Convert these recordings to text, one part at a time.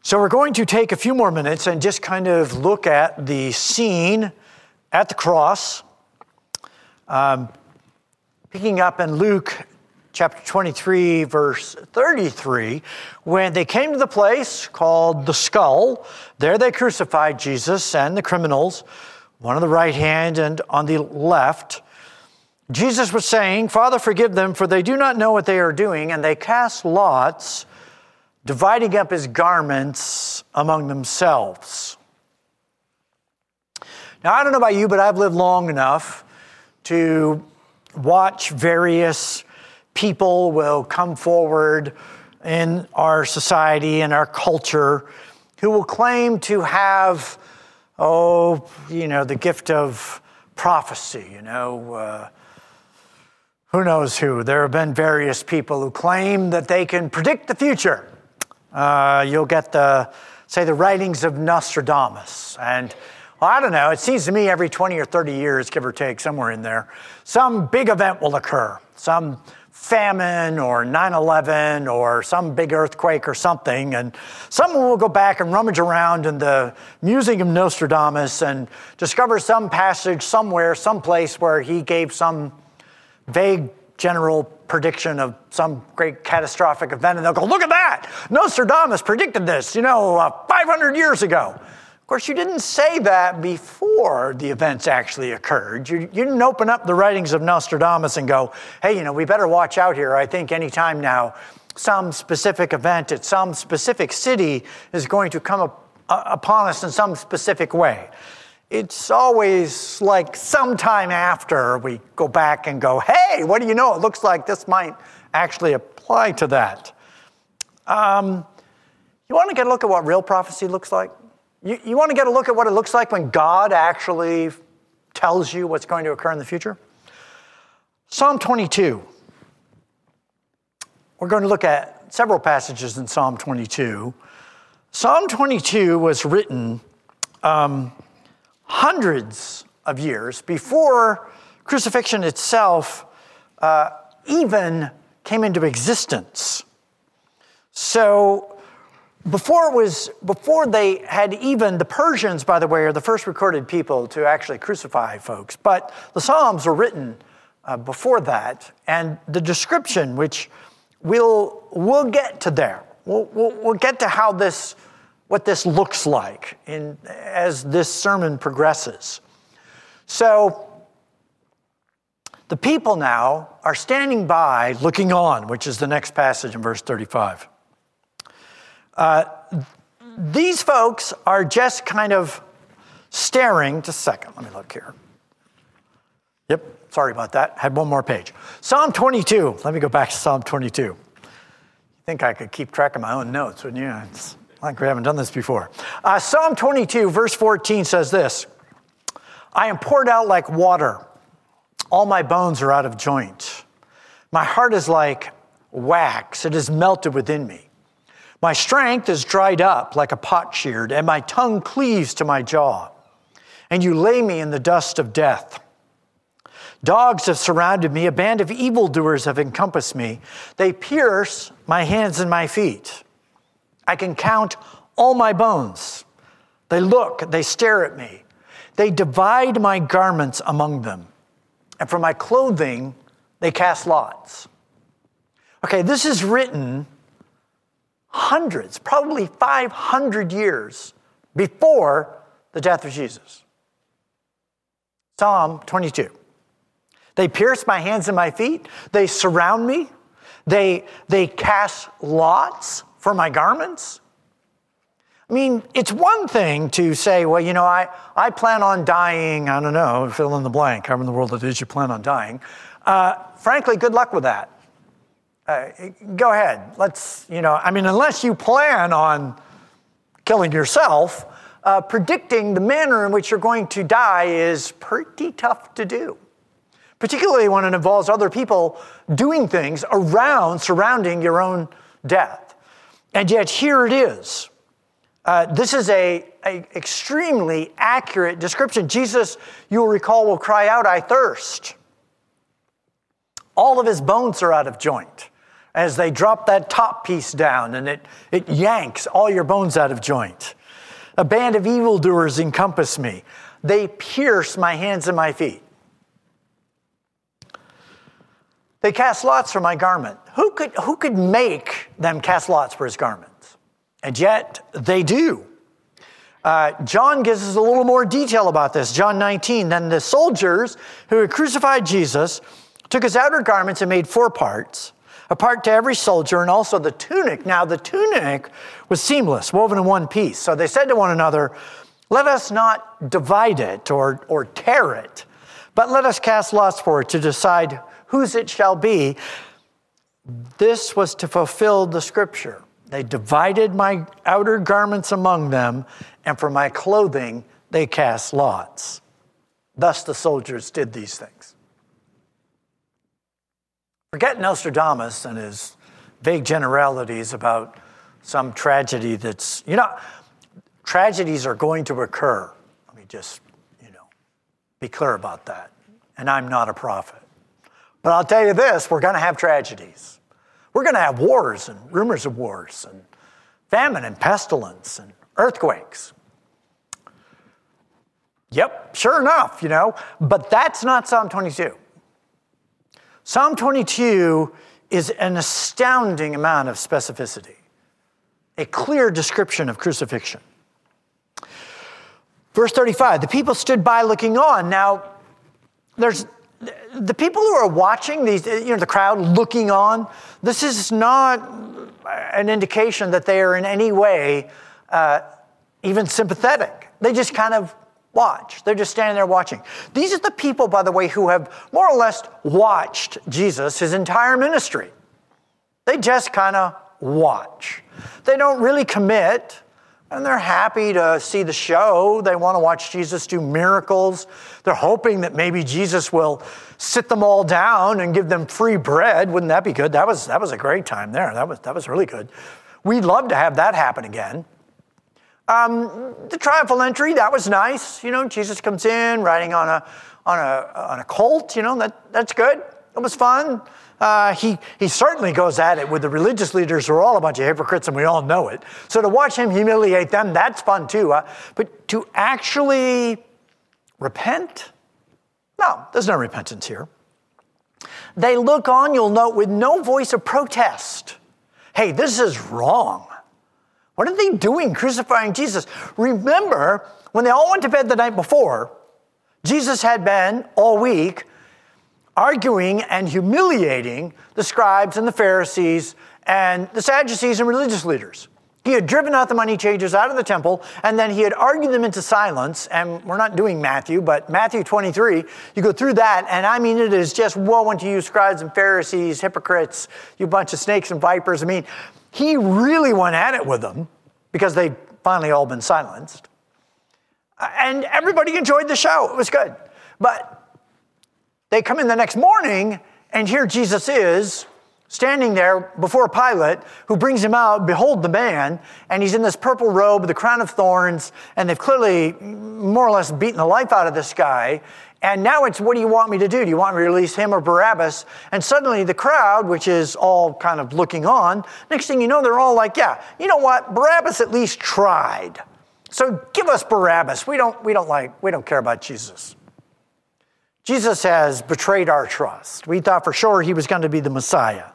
So we're going to take a few more minutes and just kind of look at the scene at the cross. Picking up in Luke chapter 23, verse 33, when they came to the place called the Skull, there they crucified Jesus and the criminals, one on the right hand and on the left. Jesus was saying, "Father, forgive them, for they do not know what they are doing." And they cast lots, dividing up his garments among themselves. Now, I don't know about you, but I've lived long enough to watch various people will come forward in our society and our culture who will claim to have, the gift of prophecy, who knows who. There have been various people who claim that they can predict the future. You'll get the writings of Nostradamus. And I don't know, it seems to me every 20 or 30 years, give or take, somewhere in there, some big event will occur. Some famine or 9/11 or some big earthquake or something. And someone will go back and rummage around in the Museum of Nostradamus and discover some passage somewhere, someplace where he gave some vague general prediction of some great catastrophic event. And they'll go, "Look at that! Nostradamus predicted this, 500 years ago." Of course, you didn't say that before the events actually occurred. You didn't open up the writings of Nostradamus and go, "Hey, we better watch out here. I think any time now some specific event at some specific city is going to come upon us in some specific way." It's always like sometime after we go back and go, "Hey, what do you know? It looks like this might actually apply to that." You want to get a look at what real prophecy looks like? You want to get a look at what it looks like when God actually tells you what's going to occur in the future? Psalm 22. We're going to look at several passages in Psalm 22. Psalm 22 was written hundreds of years before crucifixion itself even came into existence. So before they had even, the Persians, by the way, are the first recorded people to actually crucify folks. But the Psalms were written before that, and the description, which we'll get to there. We'll get to what this looks like as this sermon progresses. So the people now are standing by, looking on, which is the next passage in verse 35. These folks are just kind of staring. Just a second, let me look here. Yep, sorry about that. Had one more page. Psalm 22. Let me go back to Psalm 22. You think I could keep track of my own notes, wouldn't you? It's like we haven't done this before. Psalm 22, verse 14 says this: "I am poured out like water. All my bones are out of joint. My heart is like wax. It is melted within me. My strength is dried up like a potsherd, and my tongue cleaves to my jaw. And you lay me in the dust of death. Dogs have surrounded me. A band of evildoers have encompassed me. They pierce my hands and my feet. I can count all my bones. They look, they stare at me. They divide my garments among them. And for my clothing, they cast lots." Okay, this is written hundreds, probably 500 years before the death of Jesus. Psalm 22. They pierce my hands and my feet. They surround me. They cast lots for my garments. I mean, it's one thing to say, well, I plan on dying, I don't know, fill in the blank, however in the world it is you plan on dying. Frankly, good luck with that. Go ahead. Unless you plan on killing yourself, predicting the manner in which you're going to die is pretty tough to do, particularly when it involves other people doing things surrounding your own death. And yet here it is. This is a extremely accurate description. Jesus, you'll recall, will cry out, "I thirst." All of his bones are out of joint. as they drop that top piece down and it yanks all your bones out of joint. A band of evildoers encompass me. They pierce my hands and my feet. They cast lots for my garment. Who could make them cast lots for his garments? And yet they do. John gives us a little more detail about this. John 19, then the soldiers who had crucified Jesus took his outer garments and made 4 parts, a part to every soldier, and also the tunic. Now the tunic was seamless, woven in one piece. So they said to one another, let us not divide it or tear it, but let us cast lots for it to decide whose it shall be. This was to fulfill the scripture. They divided my outer garments among them, and for my clothing they cast lots. Thus the soldiers did these things. Forget Nostradamus and his vague generalities about some tragedy that's, tragedies are going to occur. Let me just, be clear about that. And I'm not a prophet. But I'll tell you this, we're going to have tragedies. We're going to have wars and rumors of wars and famine and pestilence and earthquakes. Yep, sure enough, but that's not Psalm 22. Psalm 22 is an astounding amount of specificity, a clear description of crucifixion. Verse 35, the people stood by looking on. Now, there's the people who are watching, the crowd looking on, this is not an indication that they are in any way even sympathetic. They just kind of watch. They're just standing there watching. These are the people, by the way, who have more or less watched Jesus his entire ministry. They just kind of watch. They don't really commit. And they're happy to see the show. They want to watch Jesus do miracles. They're hoping that maybe Jesus will sit them all down and give them free bread. Wouldn't that be good? That was a great time there. That was really good. We'd love to have that happen again. The triumphal entry, that was nice. Jesus comes in riding on a colt. That's good. It was fun. He certainly goes at it with the religious leaders who are all a bunch of hypocrites, and we all know it. So to watch him humiliate them, that's fun too. But to actually repent? No, there's no repentance here. They look on, you'll note, with no voice of protest. Hey, this is wrong. What are they doing crucifying Jesus? Remember, when they all went to bed the night before, Jesus had been all week arguing and humiliating the scribes and the Pharisees and the Sadducees and religious leaders. He had driven out the money changers out of the temple, and then he had argued them into silence. And we're not doing Matthew, but Matthew 23, you go through that, and I mean, it is just woe unto you, scribes and Pharisees, hypocrites, you bunch of snakes and vipers. I mean, he really went at it with them because they'd finally all been silenced. And everybody enjoyed the show. It was good. But they come in the next morning, and here Jesus is standing there before Pilate, who brings him out. Behold the man, and he's in this purple robe with a crown of thorns, and they've clearly more or less beaten the life out of this guy. And now it's, what do you want me to do? Do you want me to release him or Barabbas? And suddenly the crowd, which is all kind of looking on, next thing you know, they're all like, yeah, you know what? Barabbas at least tried. So give us Barabbas. We don't care about Jesus. Jesus has betrayed our trust. We thought for sure he was going to be the Messiah.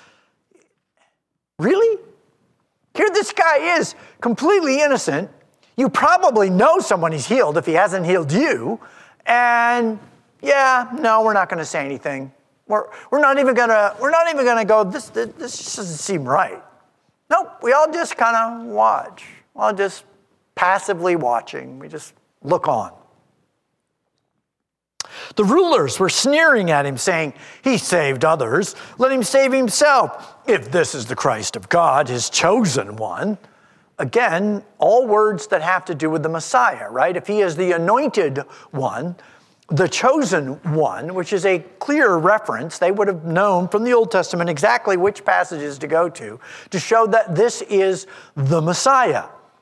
Really? Here this guy is, completely innocent. You probably know someone he's healed if he hasn't healed you. And yeah, no, we're not going to say anything. We're not even going to go, this just doesn't seem right. Nope, we all just kind of watch. We're all just passively watching. We just look on. The rulers were sneering at him, saying, he saved others. Let him save himself, if this is the Christ of God, his chosen one. Again, all words that have to do with the Messiah, right? If he is the anointed one, the chosen one, which is a clear reference, they would have known from the Old Testament exactly which passages to go to show that this is the Messiah.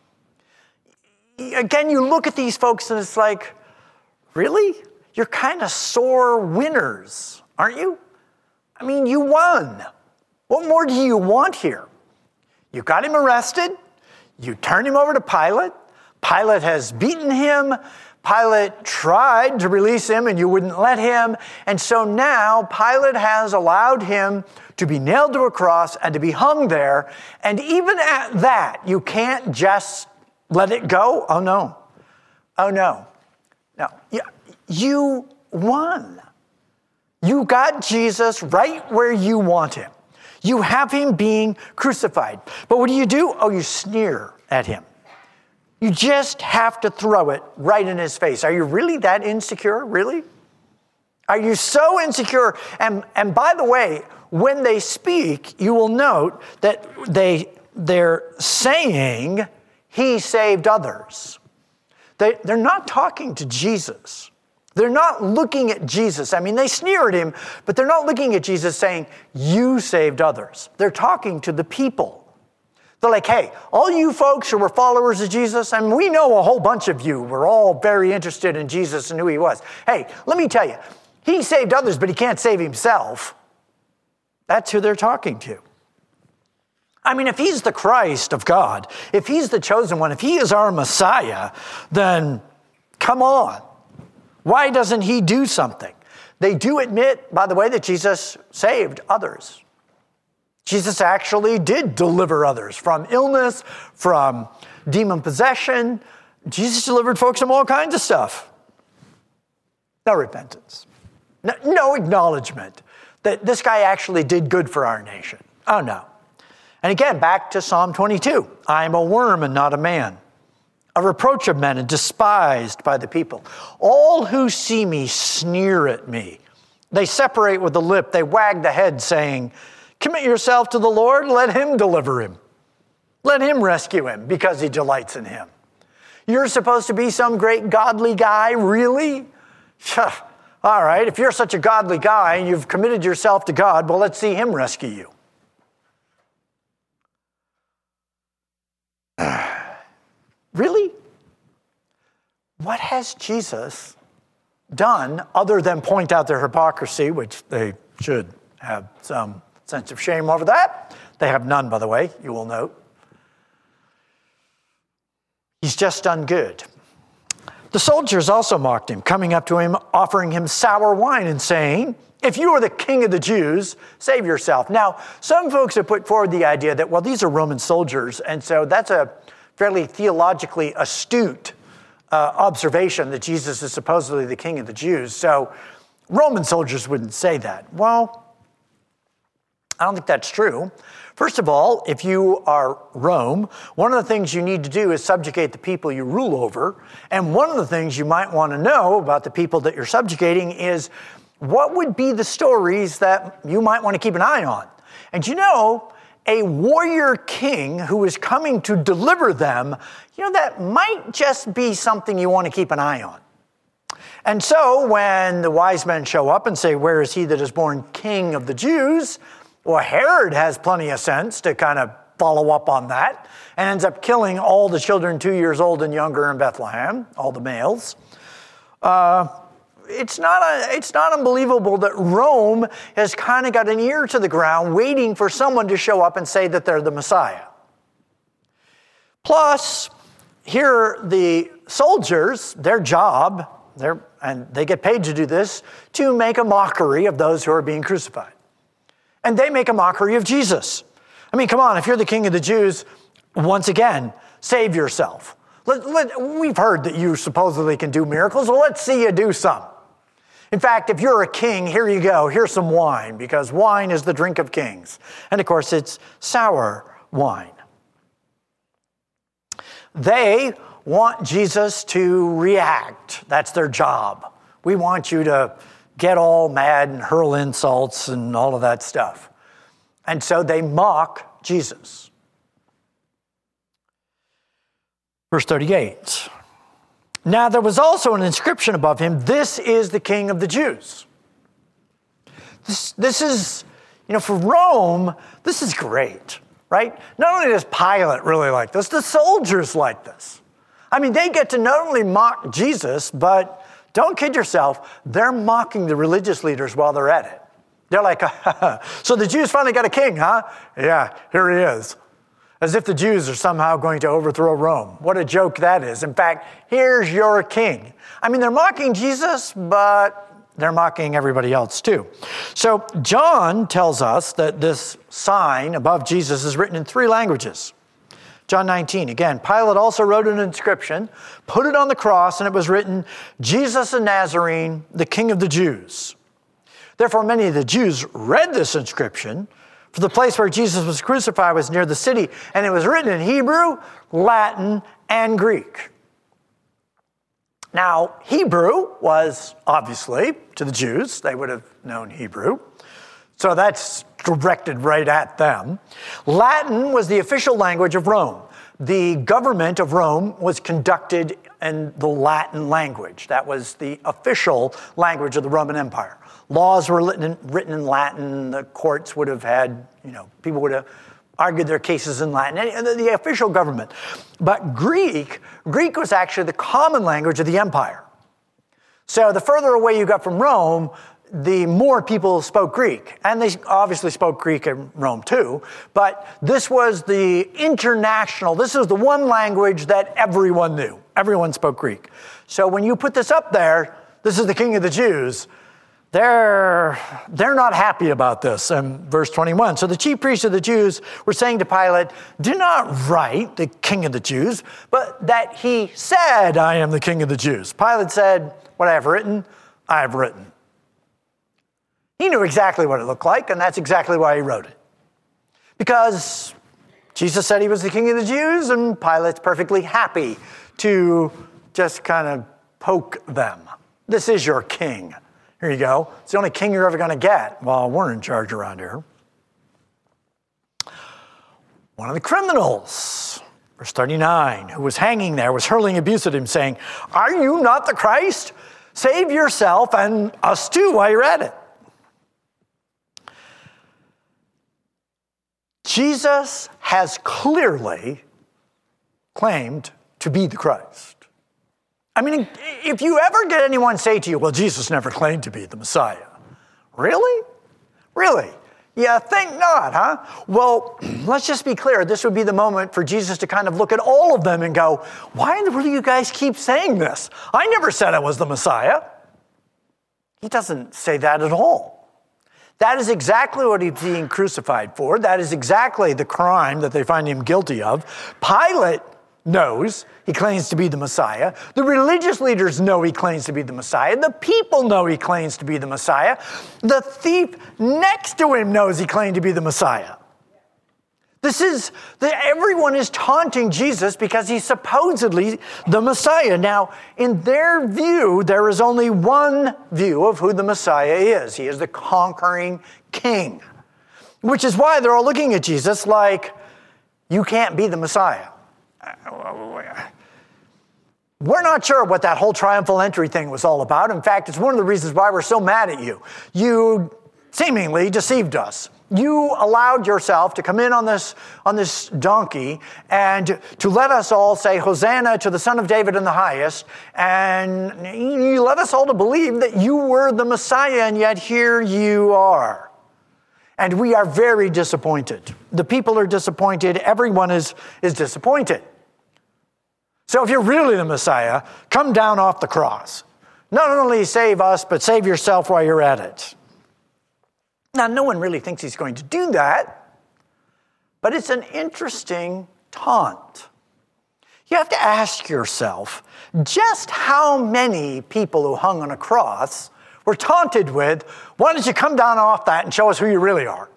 Again, you look at these folks and it's like, really? You're kind of sore winners, aren't you? I mean, you won. What more do you want here? You got him arrested. You turned him over to Pilate. Pilate has beaten him. Pilate tried to release him and you wouldn't let him. And so now Pilate has allowed him to be nailed to a cross and to be hung there. And even at that, you can't just let it go. Oh, no. Oh, no. No. You won. You got Jesus right where you want him. You have him being crucified. But what do? Oh, you sneer at him. You just have to throw it right in his face. Are you really that insecure? Really? Are you so insecure? And by the way, when they speak, you will note that they're saying he saved others. They're not talking to Jesus. They're not looking at Jesus. I mean, they sneer at him, but they're not looking at Jesus saying, you saved others. They're talking to the people. They're like, hey, all you folks who were followers of Jesus, and we know a whole bunch of you were all very interested in Jesus and who he was. Hey, let me tell you, he saved others, but he can't save himself. That's who they're talking to. I mean, if he's the Christ of God, if he's the chosen one, if he is our Messiah, then come on. Why doesn't he do something? They do admit, by the way, that Jesus saved others. Jesus actually did deliver others from illness, from demon possession. Jesus delivered folks from all kinds of stuff. No repentance. No acknowledgement that this guy actually did good for our nation. Oh, no. And again, back to Psalm 22. I am a worm and not a man, a reproach of men and despised by the people. All who see me sneer at me. They separate with the lip. They wag the head saying, commit yourself to the Lord. Let him deliver him. Let him rescue him because he delights in him. You're supposed to be some great godly guy, really? All right, if you're such a godly guy and you've committed yourself to God, well, let's see him rescue you. Really? What has Jesus done other than point out their hypocrisy, which they should have some sense of shame over that? They have none, by the way, you will note. He's just done good. The soldiers also mocked him, coming up to him, offering him sour wine and saying, if you are the king of the Jews, save yourself. Now, some folks have put forward the idea that, well, these are Roman soldiers, and so that's a fairly theologically astute observation that Jesus is supposedly the king of the Jews. So Roman soldiers wouldn't say that. Well, I don't think that's true. First of all, if you are Rome, one of the things you need to do is subjugate the people you rule over. And one of the things you might want to know about the people that you're subjugating is what would be the stories that you might want to keep an eye on. And you know, a warrior king who is coming to deliver them, that might just be something you want to keep an eye on. And so when the wise men show up and say, where is he that is born king of the Jews? Well, Herod has plenty of sense to kind of follow up on that and ends up killing all the children 2 years old and younger in Bethlehem, all the males. It's not unbelievable that Rome has kind of got an ear to the ground waiting for someone to show up and say that they're the Messiah. Plus, here are the soldiers, their job, and they get paid to do this, to make a mockery of those who are being crucified. And they make a mockery of Jesus. I mean, come on, if you're the king of the Jews, once again, save yourself. We've heard that you supposedly can do miracles, well, let's see you do some. In fact, if you're a king, here you go. Here's some wine, because wine is the drink of kings. And of course, it's sour wine. They want Jesus to react. That's their job. We want you to get all mad and hurl insults and all of that stuff. And so they mock Jesus. Verse 38. Now there was also an inscription above him, this is the King of the Jews. This is, for Rome, this is great, right? Not only does Pilate really like this, the soldiers like this. I mean, they get to not only mock Jesus, but don't kid yourself, they're mocking the religious leaders while they're at it. They're like, so the Jews finally got a king, huh? Yeah, here he is. As if the Jews are somehow going to overthrow Rome. What a joke that is. In fact, here's your king. I mean, they're mocking Jesus, but they're mocking everybody else too. So John tells us that this sign above Jesus is written in 3 languages. John 19, again, Pilate also wrote an inscription, put it on the cross, and it was written, Jesus of Nazarene, the King of the Jews. Therefore, many of the Jews read this inscription, for the place where Jesus was crucified was near the city, and it was written in Hebrew, Latin, and Greek. Now, Hebrew was obviously to the Jews. They would have known Hebrew. So that's directed right at them. Latin was the official language of Rome. The government of Rome was conducted in the Latin language. That was the official language of the Roman Empire. Laws were written in Latin. The courts would have had, people would have argued their cases in Latin, the official government. But Greek was actually the common language of the empire. So the further away you got from Rome, the more people spoke Greek. And they obviously spoke Greek in Rome too. But this was the international, this is the one language that everyone knew. Everyone spoke Greek. So when you put this up there, this is the King of the Jews, they're not happy about this. Verse 21, so the chief priests of the Jews were saying to Pilate, do not write the King of the Jews, but that he said, I am the King of the Jews. Pilate said, what I have written, I have written. He knew exactly what it looked like, and that's exactly why he wrote it. Because Jesus said he was the King of the Jews, and Pilate's perfectly happy to just kind of poke them. This is your king. Here you go. It's the only king you're ever going to get while we're in charge around here. One of the criminals, verse 39, who was hanging there, was hurling abuse at him, saying, are you not the Christ? Save yourself and us too while you're at it. Jesus has clearly claimed to be the Christ. I mean, if you ever get anyone say to you, well, Jesus never claimed to be the Messiah. Really? Really? Yeah, think not, huh? Well, let's just be clear. This would be the moment for Jesus to kind of look at all of them and go, why in the world do you guys keep saying this? I never said I was the Messiah. He doesn't say that at all. That is exactly what he's being crucified for. That is exactly the crime that they find him guilty of. Pilate knows he claims to be the Messiah. The religious leaders know he claims to be the Messiah. The people know he claims to be the Messiah. The thief next to him knows he claimed to be the Messiah. Everyone is taunting Jesus because he's supposedly the Messiah. Now, in their view, there is only one view of who the Messiah is. He is the conquering king, which is why they're all looking at Jesus like, you can't be the Messiah. We're not sure what that whole triumphal entry thing was all about. In fact, it's one of the reasons why we're so mad at you. You seemingly deceived us. You allowed yourself to come in on this donkey and to let us all say, Hosanna to the Son of David in the highest. And you led us all to believe that you were the Messiah, and yet here you are. And we are very disappointed. The people are disappointed. Everyone is disappointed. So if you're really the Messiah, come down off the cross. Not only save us, but save yourself while you're at it. Now, no one really thinks he's going to do that, but it's an interesting taunt. You have to ask yourself, just how many people who hung on a cross were taunted with, why don't you come down off that and show us who you really are?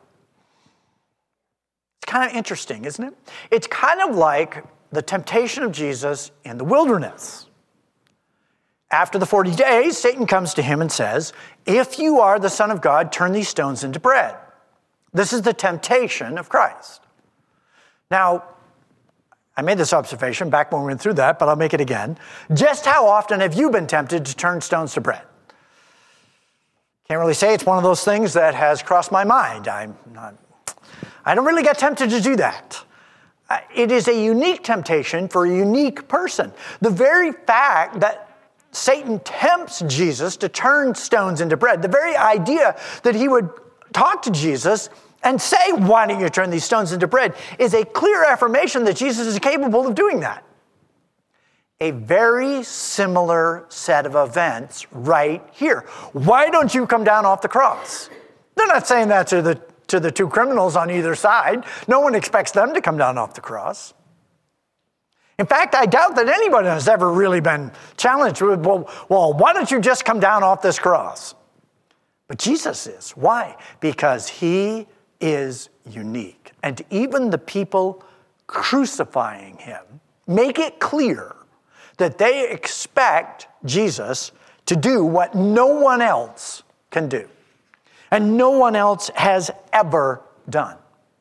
It's kind of interesting, isn't it? It's kind of like the temptation of Jesus in the wilderness. After the 40 days, Satan comes to him and says, if you are the Son of God, turn these stones into bread. This is the temptation of Christ. Now, I made this observation back when we went through that, but I'll make it again. Just how often have you been tempted to turn stones to bread? Can't really say it's one of those things that has crossed my mind. I don't really get tempted to do that. It is a unique temptation for a unique person. The very fact that Satan tempts Jesus to turn stones into bread, the very idea that he would talk to Jesus and say, why don't you turn these stones into bread, is a clear affirmation that Jesus is capable of doing that. A very similar set of events right here. Why don't you come down off the cross? They're not saying that to the two criminals on either side. No one expects them to come down off the cross. In fact, I doubt that anybody has ever really been challenged with, well, why don't you just come down off this cross? But Jesus is. Why? Because he is unique. And even the people crucifying him make it clear that they expect Jesus to do what no one else can do. And no one else has ever done.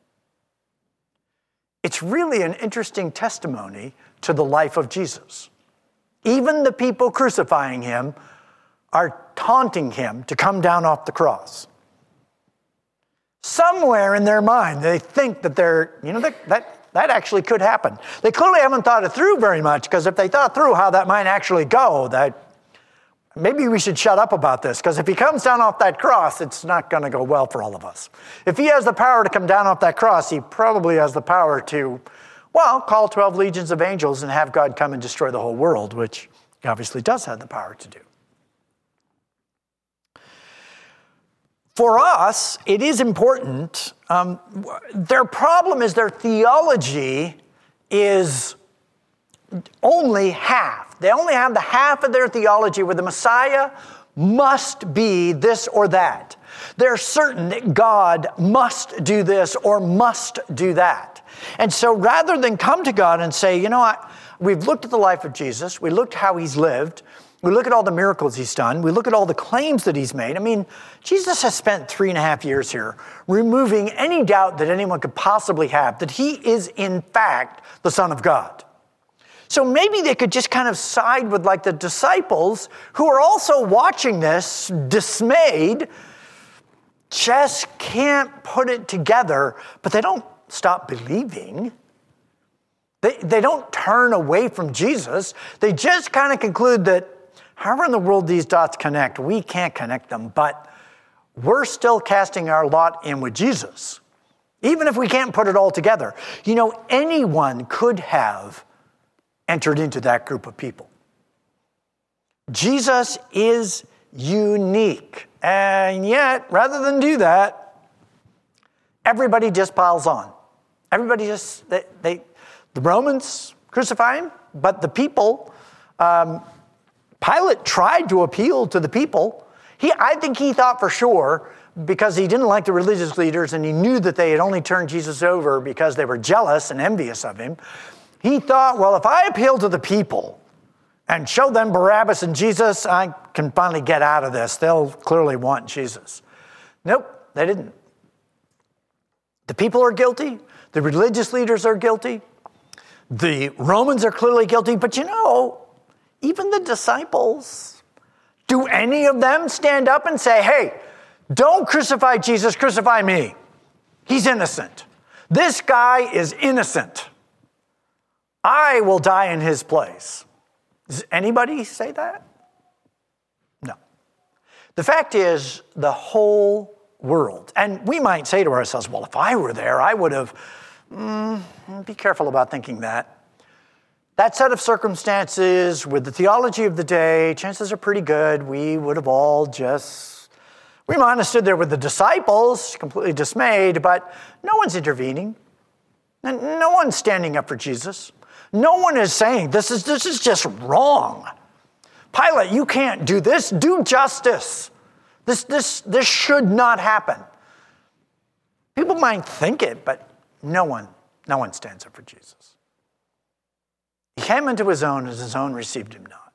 It's really an interesting testimony to the life of Jesus. Even the people crucifying him are taunting him to come down off the cross. Somewhere in their mind, they think that that actually could happen. They clearly haven't thought it through very much, because if they thought through how that might actually go, that maybe we should shut up about this, because if he comes down off that cross, it's not going to go well for all of us. If he has the power to come down off that cross, he probably has the power to, call 12 legions of angels and have God come and destroy the whole world, which he obviously does have the power to do. For us, it is important. Their problem is their theology is only half. They only have the half of their theology where the Messiah must be this or that. They're certain that God must do this or must do that. And so rather than come to God and say, we've looked at the life of Jesus, we looked how he's lived, we look at all the miracles he's done, we look at all the claims that he's made. Jesus has spent 3.5 years here removing any doubt that anyone could possibly have that he is in fact the Son of God. So maybe they could just kind of side with the disciples who are also watching this, dismayed, just can't put it together, but they don't stop believing. They don't turn away from Jesus. They just kind of conclude that however in the world these dots connect, we can't connect them, but we're still casting our lot in with Jesus, even if we can't put it all together. Anyone could have entered into that group of people. Jesus is unique. And yet, rather than do that, everybody just piles on. Everybody the Romans crucify him, but the people, Pilate tried to appeal to the people. I think he thought for sure, because he didn't like the religious leaders and he knew that they had only turned Jesus over because they were jealous and envious of him. He thought, if I appeal to the people and show them Barabbas and Jesus, I can finally get out of this. They'll clearly want Jesus. Nope, they didn't. The people are guilty. The religious leaders are guilty. The Romans are clearly guilty. But even the disciples, do any of them stand up and say, hey, don't crucify Jesus, crucify me. He's innocent. This guy is innocent. I will die in his place. Does anybody say that? No. The fact is, the whole world, and we might say to ourselves, if I were there, I would have, be careful about thinking that. That set of circumstances with the theology of the day, chances are pretty good we would have all we might have stood there with the disciples, completely dismayed, but no one's intervening. No one's standing up for Jesus. No one is saying, this is just wrong. Pilate, you can't do this. Do justice. This should not happen. People might think it, but no one stands up for Jesus. He came into his own, as his own received him not.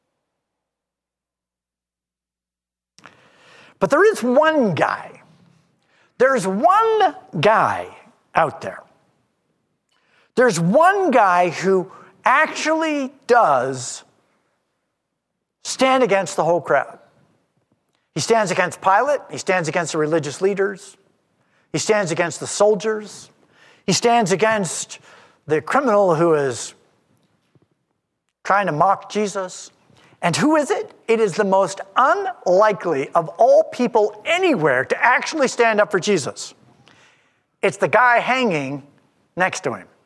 But there is one guy. There's one guy out there. There's one guy who actually does stand against the whole crowd. He stands against Pilate. He stands against the religious leaders. He stands against the soldiers. He stands against the criminal who is trying to mock Jesus. And who is it? It is the most unlikely of all people anywhere to actually stand up for Jesus. It's the guy hanging next to him.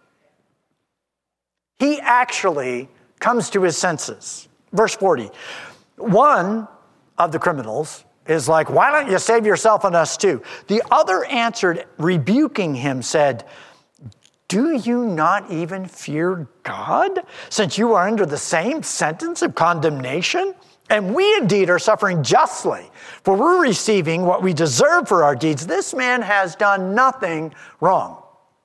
He actually comes to his senses. Verse 40. One of the criminals is like, why don't you save yourself and us too? The other answered, rebuking him, said, do you not even fear God, since you are under the same sentence of condemnation? And we indeed are suffering justly, for we're receiving what we deserve for our deeds. This man has done nothing wrong.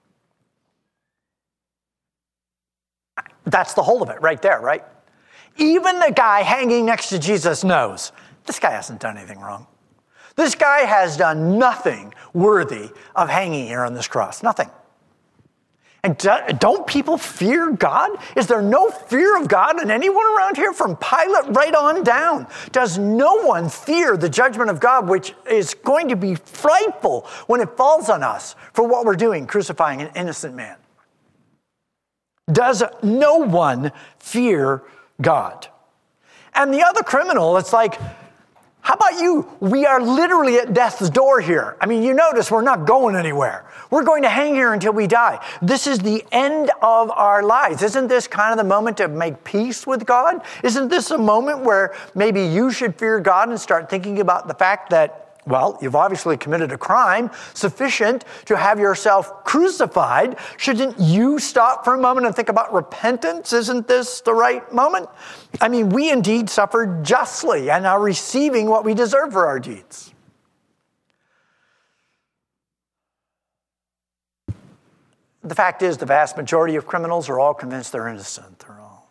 That's the whole of it right there, right? Even the guy hanging next to Jesus knows this guy hasn't done anything wrong. This guy has done nothing worthy of hanging here on this cross. Nothing. And don't people fear God? Is there no fear of God in anyone around here, from Pilate right on down? Does no one fear the judgment of God, which is going to be frightful when it falls on us for what we're doing, crucifying an innocent man? Does no one fear God? And the other criminal, it's like, how about you? We are literally at death's door here. I mean, you notice we're not going anywhere. We're going to hang here until we die. This is the end of our lives. Isn't this kind of the moment to make peace with God? Isn't this a moment where maybe you should fear God and start thinking about the fact that, well, you've obviously committed a crime sufficient to have yourself crucified. Shouldn't you stop for a moment and think about repentance? Isn't this the right moment? I mean, we indeed suffered justly and are receiving what we deserve for our deeds. The fact is, the vast majority of criminals are all convinced they're innocent.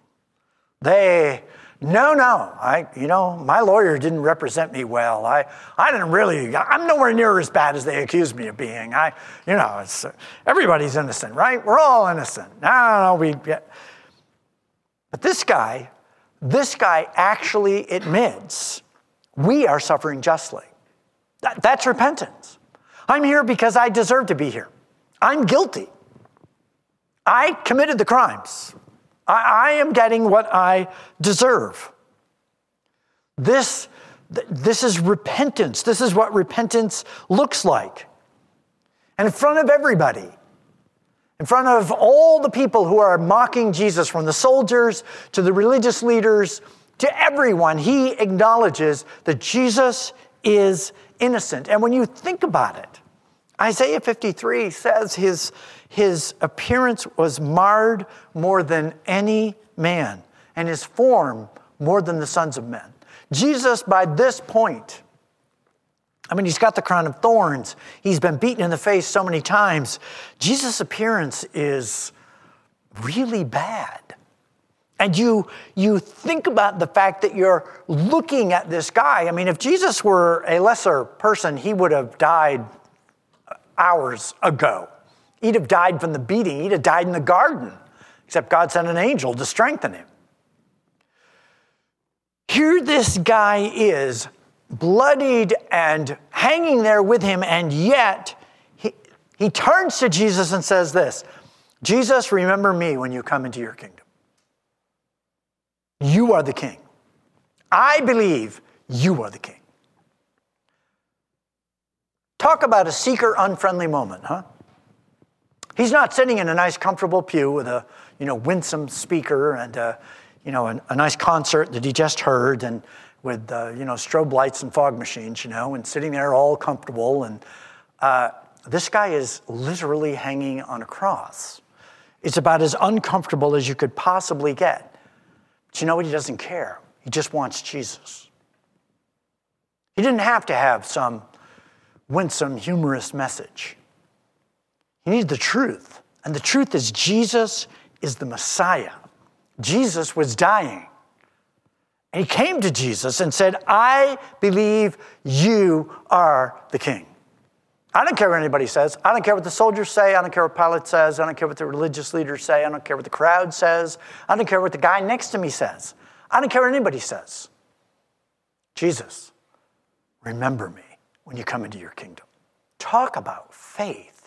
My lawyer didn't represent me well. I'm nowhere near as bad as they accused me of being. Everybody's innocent, right? We're all innocent. But this guy actually admits we are suffering justly. That's repentance. I'm here because I deserve to be here. I'm guilty. I committed the crimes. I am getting what I deserve. This is repentance. This is what repentance looks like. And in front of everybody, in front of all the people who are mocking Jesus, from the soldiers to the religious leaders to everyone, he acknowledges that Jesus is innocent. And when you think about it, Isaiah 53 says his appearance was marred more than any man, and his form more than the sons of men. Jesus, by this point, he's got the crown of thorns. He's been beaten in the face so many times. Jesus' appearance is really bad. And you think about the fact that you're looking at this guy. If Jesus were a lesser person, he would have died hours ago. He'd have died from the beating. He'd have died in the garden, except God sent an angel to strengthen him. Here this guy is, bloodied and hanging there with him, and yet he turns to Jesus and says this, Jesus, remember me when you come into your kingdom. You are the king. I believe you are the king. Talk about a seeker-unfriendly moment, huh? He's not sitting in a nice, comfortable pew with a, winsome speaker and, a nice concert that he just heard, and with, strobe lights and fog machines, and sitting there all comfortable. And this guy is literally hanging on a cross. It's about as uncomfortable as you could possibly get. But you know what? He doesn't care. He just wants Jesus. He didn't have to have some winsome, humorous message. He needed the truth. And the truth is Jesus is the Messiah. Jesus was dying. And he came to Jesus and said, I believe you are the king. I don't care what anybody says. I don't care what the soldiers say. I don't care what Pilate says. I don't care what the religious leaders say. I don't care what the crowd says. I don't care what the guy next to me says. I don't care what anybody says. Jesus, remember me when you come into your kingdom. Talk about faith.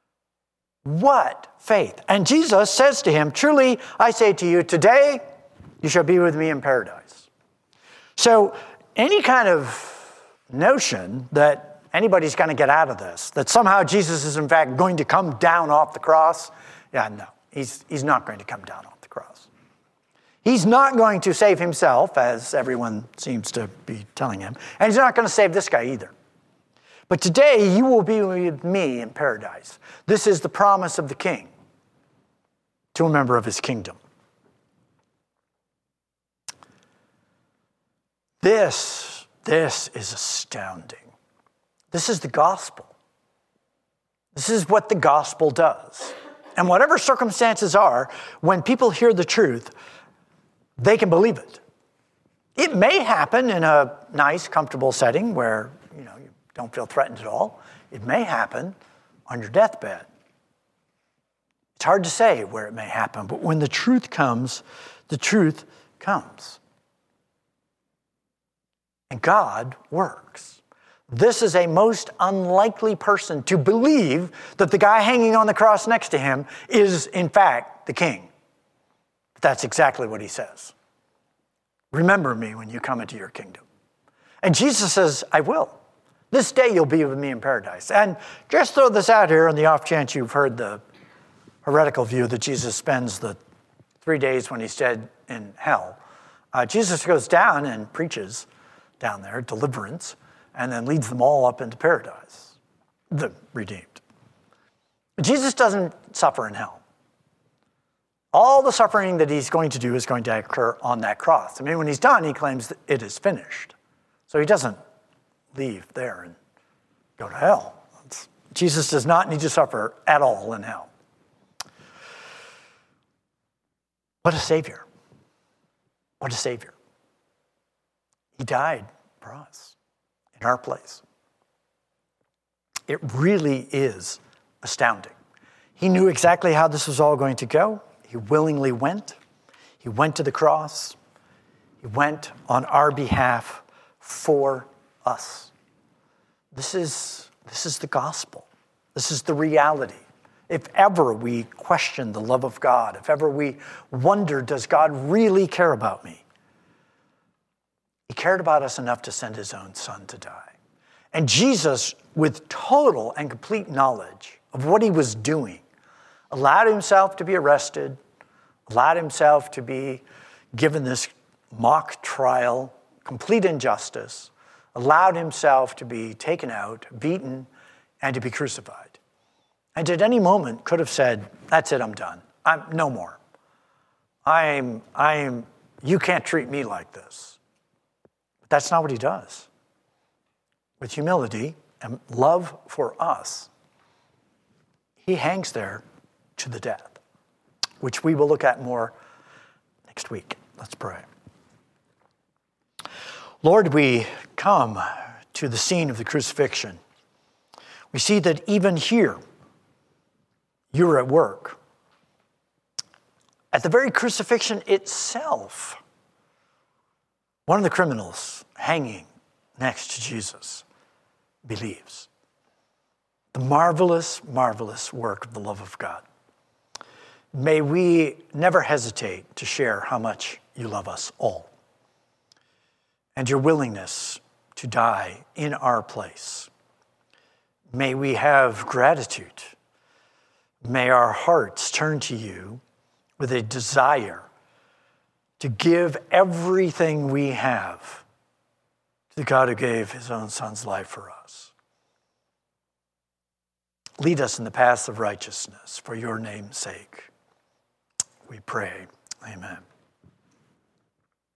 What faith? And Jesus says to him, truly, I say to you, today you shall be with me in paradise. So any kind of notion that anybody's going to get out of this, that somehow Jesus is in fact going to come down off the cross, no, he's not going to come down off the cross. He's not going to save himself, as everyone seems to be telling him, and he's not going to save this guy either. But today you will be with me in paradise. This is the promise of the king to a member of his kingdom. This is astounding. This is the gospel. This is what the gospel does. And whatever circumstances are, when people hear the truth, they can believe it. It may happen in a nice, comfortable setting where you don't feel threatened at all. It may happen on your deathbed. It's hard to say where it may happen, but when the truth comes, the truth comes. And God works. This is a most unlikely person to believe that the guy hanging on the cross next to him is, in fact, the king. But that's exactly what he says. Remember me when you come into your kingdom. And Jesus says, I will. This day you'll be with me in paradise. And just throw this out here on the off chance you've heard the heretical view that Jesus spends the 3 days when he's dead in hell. Jesus goes down and preaches down there, deliverance, and then leads them all up into paradise, the redeemed. Jesus doesn't suffer in hell. All the suffering that he's going to do is going to occur on that cross. I mean, when he's done, he claims that it is finished. So he doesn't leave there and go to hell. Jesus does not need to suffer at all in hell. What a Savior. What a Savior. He died for us in our place. It really is astounding. He knew exactly how this was all going to go. He willingly went. He went to the cross. He went on our behalf for us. This is the gospel. This is the reality. If ever we question the love of God, if ever we wonder, does God really care about me? He cared about us enough to send his own son to die. And Jesus, with total and complete knowledge of what he was doing, allowed himself to be arrested, allowed himself to be given this mock trial, complete injustice, allowed himself to be taken out, beaten, and to be crucified. And at any moment could have said, that's it, I'm done. I'm no more. You can't treat me like this. But that's not what he does. With humility and love for us, he hangs there to the death, which we will look at more next week. Let's pray. Lord, we come to the scene of the crucifixion. We see that even here, you're at work. At the very crucifixion itself, one of the criminals hanging next to Jesus believes. The marvelous, marvelous work of the love of God. May we never hesitate to share how much you love us all and your willingness to die in our place. May we have gratitude. May our hearts turn to you with a desire to give everything we have to the God who gave his own son's life for us. Lead us in the paths of righteousness for your name's sake. We pray. Amen.